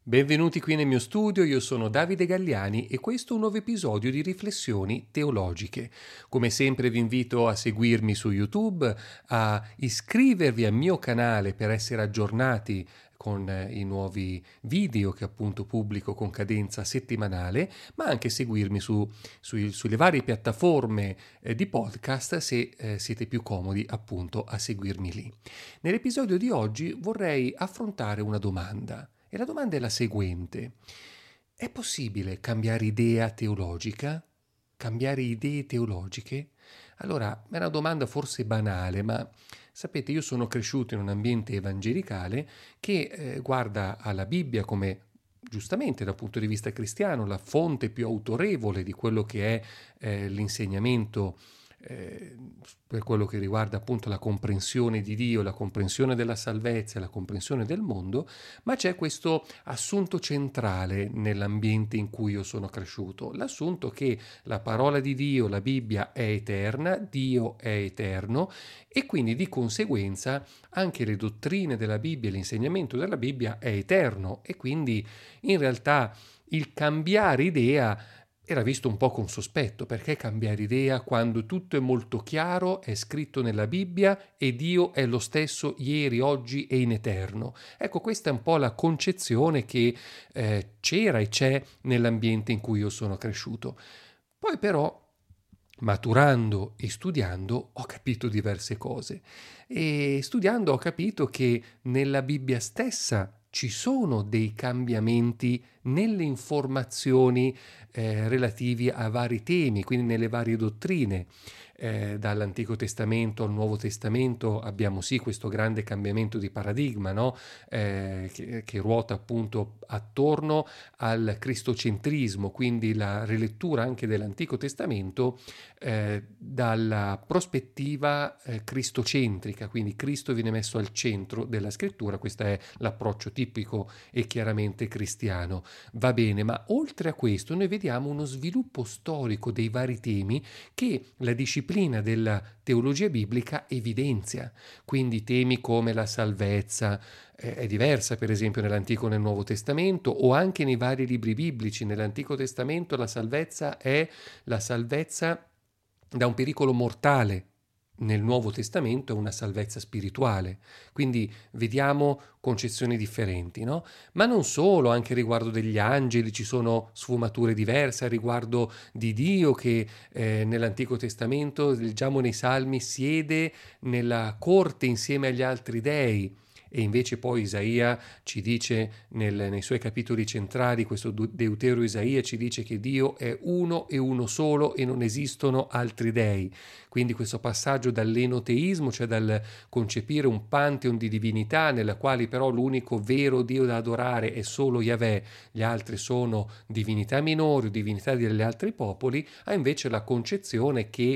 Benvenuti qui nel mio studio, io sono Davide Galliani e questo è un nuovo episodio di Riflessioni Teologiche. Come sempre vi invito a seguirmi su YouTube, a iscrivervi al mio canale per essere aggiornati con i nuovi video che appunto pubblico con cadenza settimanale, ma anche seguirmi sulle varie piattaforme di podcast se siete più comodi appunto a seguirmi lì. Nell'episodio di oggi vorrei affrontare una domanda. E la domanda è la seguente: è possibile cambiare idea teologica? Cambiare idee teologiche? Allora, è una domanda forse banale, ma sapete, io sono cresciuto in un ambiente evangelicale che guarda alla Bibbia come, giustamente dal punto di vista cristiano, la fonte più autorevole di quello che è l'insegnamento per quello che riguarda appunto la comprensione di Dio, la comprensione della salvezza e la comprensione del mondo, ma c'è questo assunto centrale nell'ambiente in cui io sono cresciuto, l'assunto che la parola di Dio, la Bibbia, è eterna, Dio è eterno e quindi di conseguenza anche le dottrine della Bibbia e l'insegnamento della Bibbia è eterno e quindi in realtà il cambiare idea era visto un po' con sospetto. Perché cambiare idea quando tutto è molto chiaro, è scritto nella Bibbia e Dio è lo stesso ieri, oggi e in eterno? Ecco, questa è un po' la concezione che c'era e c'è nell'ambiente in cui io sono cresciuto. Poi però, maturando e studiando, ho capito diverse cose. E studiando ho capito che nella Bibbia stessa ci sono dei cambiamenti nelle informazioni relativi a vari temi, quindi nelle varie dottrine. Dall'Antico Testamento al Nuovo Testamento abbiamo sì questo grande cambiamento di paradigma, no? Che ruota appunto attorno al cristocentrismo, quindi la rilettura anche dell'Antico Testamento dalla prospettiva cristocentrica, quindi Cristo viene messo al centro della scrittura. Questo è l'approccio tipico e chiaramente cristiano. Va bene, ma oltre a questo noi vediamo uno sviluppo storico dei vari temi che la disciplina della teologia biblica evidenzia. Quindi temi come la salvezza è diversa per esempio nell'Antico e nel Nuovo Testamento, o anche nei vari libri biblici. Nell'Antico Testamento la salvezza è la salvezza da un pericolo mortale. Nel Nuovo Testamento è una salvezza spirituale, quindi vediamo concezioni differenti, no? Ma non solo, anche riguardo degli angeli ci sono sfumature diverse, a riguardo di Dio che nell'Antico Testamento, leggiamo nei Salmi, siede nella corte insieme agli altri dei. E invece poi Isaia ci dice nei suoi capitoli centrali, questo Deutero Isaia ci dice che Dio è uno e uno solo e non esistono altri dei. Quindi questo passaggio dall'enoteismo, cioè dal concepire un pantheon di divinità nella quale però l'unico vero Dio da adorare è solo Yahweh, gli altri sono divinità minori o divinità degli altri popoli, ha invece la concezione che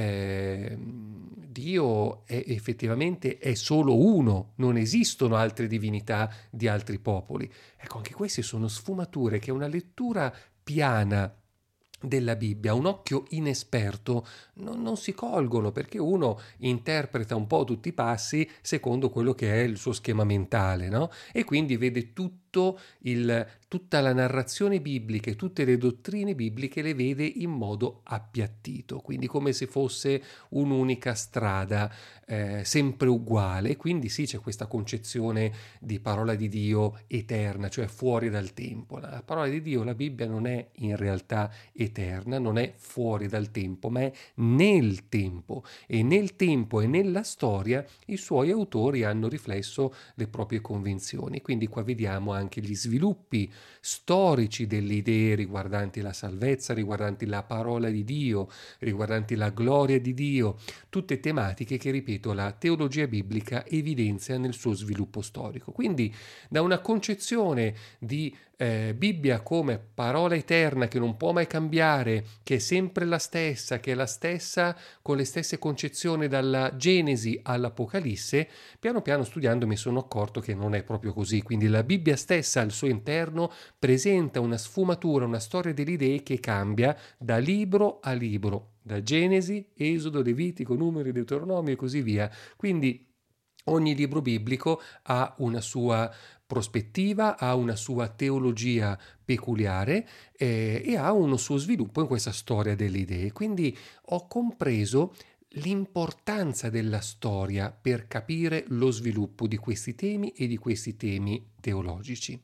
Dio effettivamente è solo uno, non esistono altre divinità di altri popoli. Ecco, anche queste sono sfumature che una lettura piana della Bibbia, un occhio inesperto, non si colgono, perché uno interpreta un po' tutti i passi secondo quello che è il suo schema mentale, no? E quindi vede tutta la narrazione biblica e tutte le dottrine bibliche le vede in modo appiattito, quindi come se fosse un'unica strada sempre uguale. Quindi sì, c'è questa concezione di parola di Dio eterna, cioè fuori dal tempo. La parola di Dio, la Bibbia, non è in realtà eterna, non è fuori dal tempo, ma è nel tempo, e nel tempo e nella storia i suoi autori hanno riflesso le proprie convinzioni. Quindi qua vediamo anche gli sviluppi storici delle idee riguardanti la salvezza, riguardanti la parola di Dio, riguardanti la gloria di Dio, tutte tematiche che, ripeto, la teologia biblica evidenzia nel suo sviluppo storico. Quindi da una concezione di Bibbia come parola eterna che non può mai cambiare, che è sempre la stessa, che è la stessa con le stesse concezioni dalla Genesi all'Apocalisse, piano piano studiando mi sono accorto che non è proprio così. Quindi la Bibbia stessa al suo interno presenta una sfumatura, una storia delle idee che cambia da libro a libro, da Genesi, Esodo, Levitico, Numeri, Deuteronomio e così via. Quindi Ogni libro biblico ha una sua prospettiva, ha una sua teologia peculiare e ha uno suo sviluppo in questa storia delle idee. Quindi ho compreso l'importanza della storia per capire lo sviluppo di questi temi e di questi temi teologici.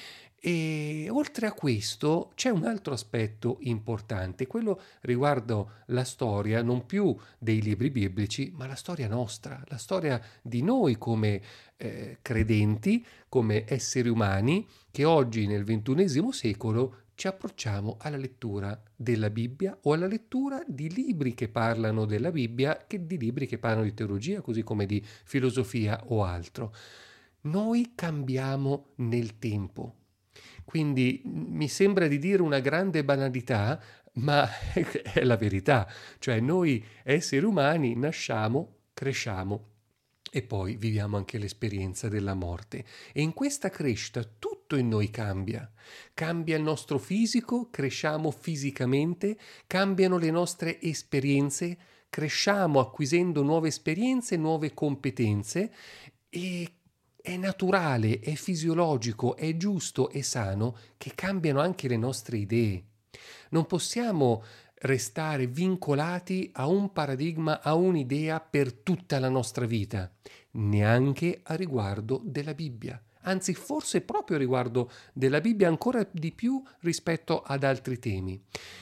E oltre a questo c'è un altro aspetto importante, quello riguardo la storia non più dei libri biblici, ma la storia nostra, la storia di noi come credenti, come esseri umani, che oggi nel XXI secolo ci approcciamo alla lettura della Bibbia o alla lettura di libri che parlano della Bibbia, che di libri che parlano di teologia, così come di filosofia o altro. Noi cambiamo nel tempo. Quindi mi sembra di dire una grande banalità, ma è la verità. Cioè noi esseri umani nasciamo, cresciamo e poi viviamo anche l'esperienza della morte. E in questa crescita tutto in noi cambia. Cambia il nostro fisico, cresciamo fisicamente, cambiano le nostre esperienze, cresciamo acquisendo nuove esperienze, nuove competenze e è naturale, è fisiologico, è giusto e sano che cambiano anche le nostre idee. Non possiamo restare vincolati a un paradigma, a un'idea per tutta la nostra vita, neanche a riguardo della Bibbia. Anzi, forse proprio a riguardo della Bibbia ancora di più rispetto ad altri temi.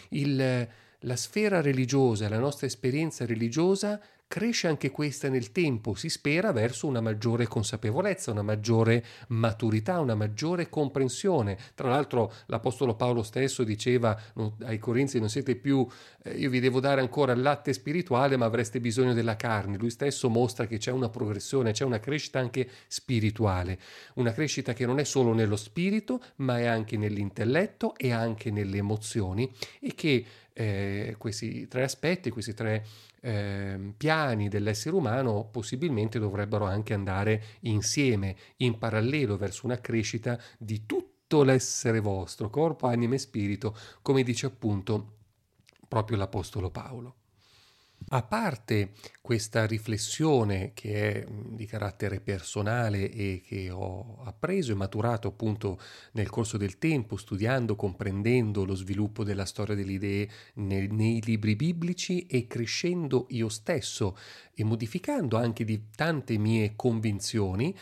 La sfera religiosa, la nostra esperienza religiosa cresce anche questa nel tempo, si spera verso una maggiore consapevolezza, una maggiore maturità, una maggiore comprensione. Tra l'altro l'Apostolo Paolo stesso diceva ai Corinzi: non siete più, io vi devo dare ancora il latte spirituale, ma avreste bisogno della carne. Lui stesso mostra che c'è una progressione, c'è una crescita anche spirituale, una crescita che non è solo nello spirito, ma è anche nell'intelletto e anche nelle emozioni, e che questi tre aspetti, questi tre piani dell'essere umano possibilmente dovrebbero anche andare insieme, in parallelo, verso una crescita di tutto l'essere vostro, corpo, anima e spirito, come dice appunto proprio l'Apostolo Paolo. A parte questa riflessione che è di carattere personale e che ho appreso e maturato appunto nel corso del tempo, studiando, comprendendo lo sviluppo della storia delle idee nei libri biblici e crescendo io stesso e modificando anche di tante mie convinzioni,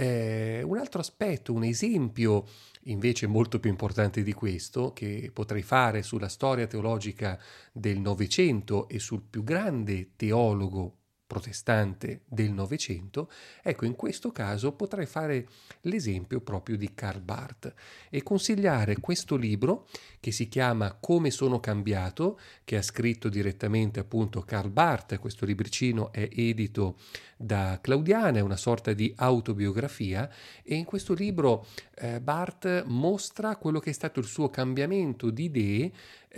un altro aspetto, un esempio invece molto più importante di questo, che potrei fare sulla storia teologica del Novecento e sul più grande teologo protestante del Novecento, ecco, in questo caso potrei fare l'esempio proprio di Karl Barth e consigliare questo libro che si chiama Come sono cambiato, che ha scritto direttamente appunto Karl Barth. Questo libricino è edito da Claudiana, è una sorta di autobiografia, e in questo libro Barth mostra quello che è stato il suo cambiamento di idee,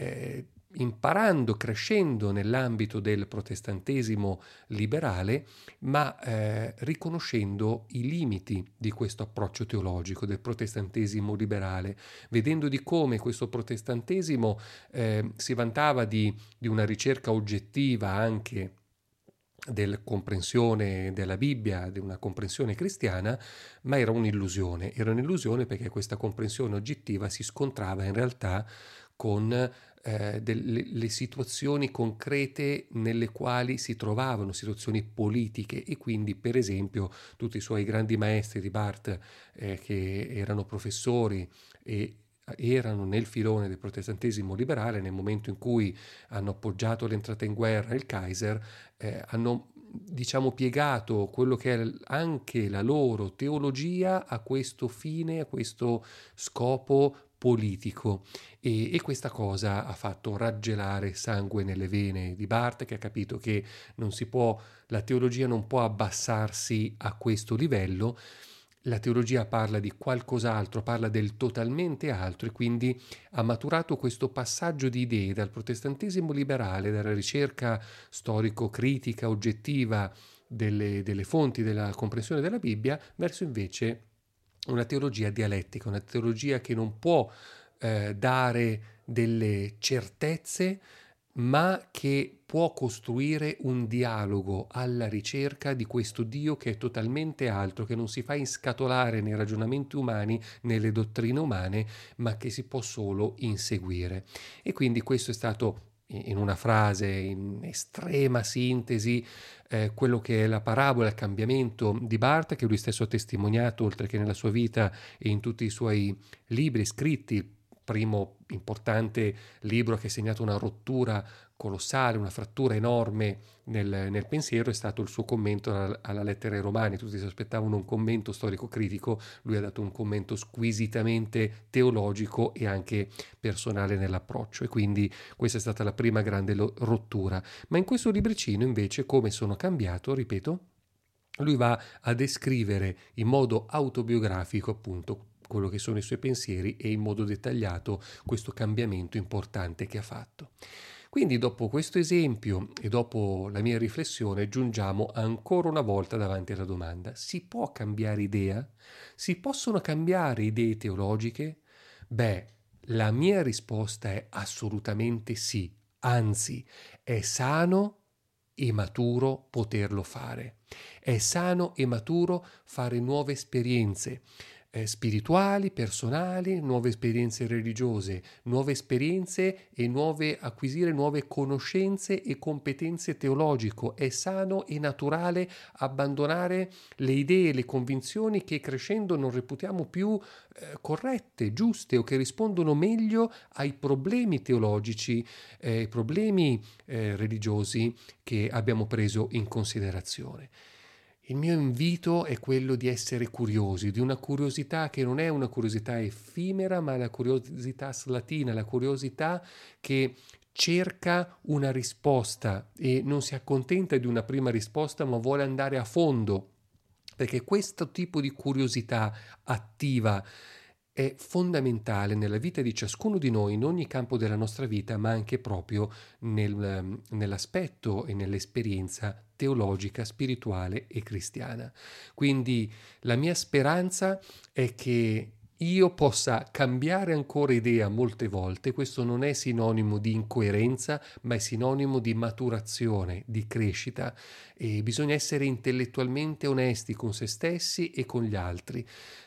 imparando, crescendo nell'ambito del protestantesimo liberale, ma riconoscendo i limiti di questo approccio teologico del protestantesimo liberale, vedendo di come questo protestantesimo si vantava di una ricerca oggettiva anche della comprensione della Bibbia, di una comprensione cristiana, ma era un'illusione perché questa comprensione oggettiva si scontrava in realtà con le situazioni concrete nelle quali si trovavano, situazioni politiche, e quindi per esempio tutti i suoi grandi maestri di Barth che erano professori e erano nel filone del protestantesimo liberale, nel momento in cui hanno appoggiato l'entrata in guerra il Kaiser, hanno diciamo piegato quello che è anche la loro teologia a questo fine, a questo scopo politico, e questa cosa ha fatto raggelare sangue nelle vene di Barth, che ha capito che la teologia non può abbassarsi a questo livello. La teologia parla di qualcos'altro, parla del totalmente altro, e quindi ha maturato questo passaggio di idee dal protestantesimo liberale, dalla ricerca storico-critica, oggettiva delle fonti della comprensione della Bibbia, verso invece una teologia dialettica, una teologia che non può dare delle certezze, ma che può costruire un dialogo alla ricerca di questo Dio che è totalmente altro, che non si fa inscatolare nei ragionamenti umani, nelle dottrine umane, ma che si può solo inseguire. E quindi questo è stato, in una frase, in estrema sintesi, quello che è la parabola, il cambiamento di Barth, che lui stesso ha testimoniato, oltre che nella sua vita e in tutti i suoi libri scritti. Primo importante libro che ha segnato una rottura colossale, una frattura enorme nel pensiero, è stato il suo commento alla lettera ai Romani. Tutti si aspettavano un commento storico-critico, lui ha dato un commento squisitamente teologico e anche personale nell'approccio, e quindi questa è stata la prima grande rottura. Ma in questo libricino invece, come sono cambiato, ripeto, lui va a descrivere in modo autobiografico appunto quello che sono i suoi pensieri e in modo dettagliato questo cambiamento importante che ha fatto. Quindi dopo questo esempio e dopo la mia riflessione giungiamo ancora una volta davanti alla domanda: si può cambiare idea? Si possono cambiare idee teologiche? Beh, la mia risposta è assolutamente sì, anzi è sano e maturo poterlo fare. È sano e maturo fare nuove esperienze spirituali, personali, nuove esperienze religiose, nuove esperienze e acquisire nuove conoscenze e competenze teologiche. È sano e naturale abbandonare le idee, le convinzioni che crescendo non reputiamo più corrette, giuste o che rispondono meglio ai problemi teologici, ai problemi religiosi che abbiamo preso in considerazione. Il mio invito è quello di essere curiosi, di una curiosità che non è una curiosità effimera, ma la curiosità slatina, la curiosità che cerca una risposta e non si accontenta di una prima risposta, ma vuole andare a fondo, perché questo tipo di curiosità attiva è fondamentale nella vita di ciascuno di noi, in ogni campo della nostra vita, ma anche proprio nell'aspetto e nell'esperienza teologica, spirituale e cristiana. Quindi la mia speranza è che io possa cambiare ancora idea molte volte. Questo non è sinonimo di incoerenza, ma è sinonimo di maturazione, di crescita, e bisogna essere intellettualmente onesti con se stessi e con gli altri.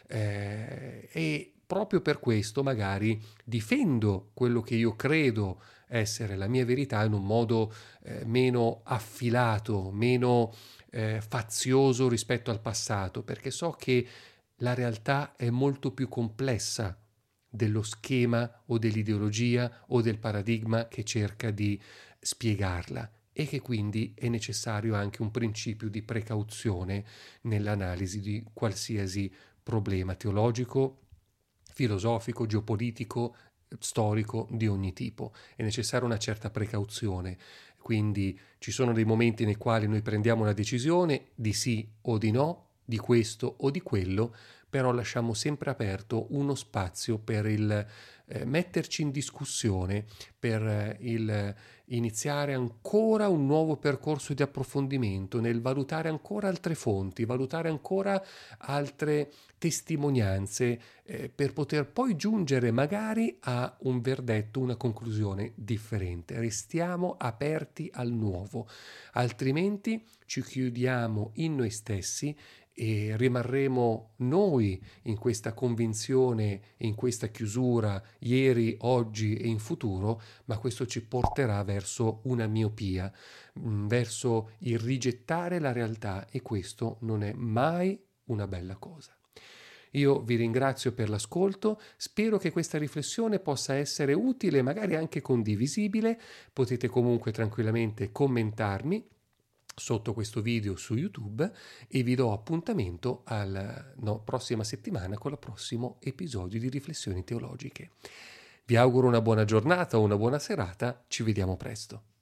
E proprio per questo magari difendo quello che io credo essere la mia verità in un modo meno affilato, meno fazioso rispetto al passato, perché so che la realtà è molto più complessa dello schema o dell'ideologia o del paradigma che cerca di spiegarla, e che quindi è necessario anche un principio di precauzione nell'analisi di qualsiasi problema teologico, filosofico, geopolitico, storico di ogni tipo. È necessaria una certa precauzione. Quindi ci sono dei momenti nei quali noi prendiamo una decisione di sì o di no, di questo o di quello, però lasciamo sempre aperto uno spazio per il metterci in discussione, per il iniziare ancora un nuovo percorso di approfondimento, nel valutare ancora altre fonti, valutare ancora altre testimonianze, per poter poi giungere magari a un verdetto, una conclusione differente. Restiamo aperti al nuovo, altrimenti ci chiudiamo in noi stessi e rimarremo noi in questa convinzione, in questa chiusura ieri, oggi e in futuro, ma questo ci porterà verso una miopia, verso il rigettare la realtà, e questo non è mai una bella cosa. Io vi ringrazio per l'ascolto, spero che questa riflessione possa essere utile, magari anche condivisibile. Potete comunque tranquillamente commentarmi sotto questo video su YouTube e vi do appuntamento alla prossima settimana con il prossimo episodio di Riflessioni Teologiche. Vi auguro una buona giornata o una buona serata, ci vediamo presto.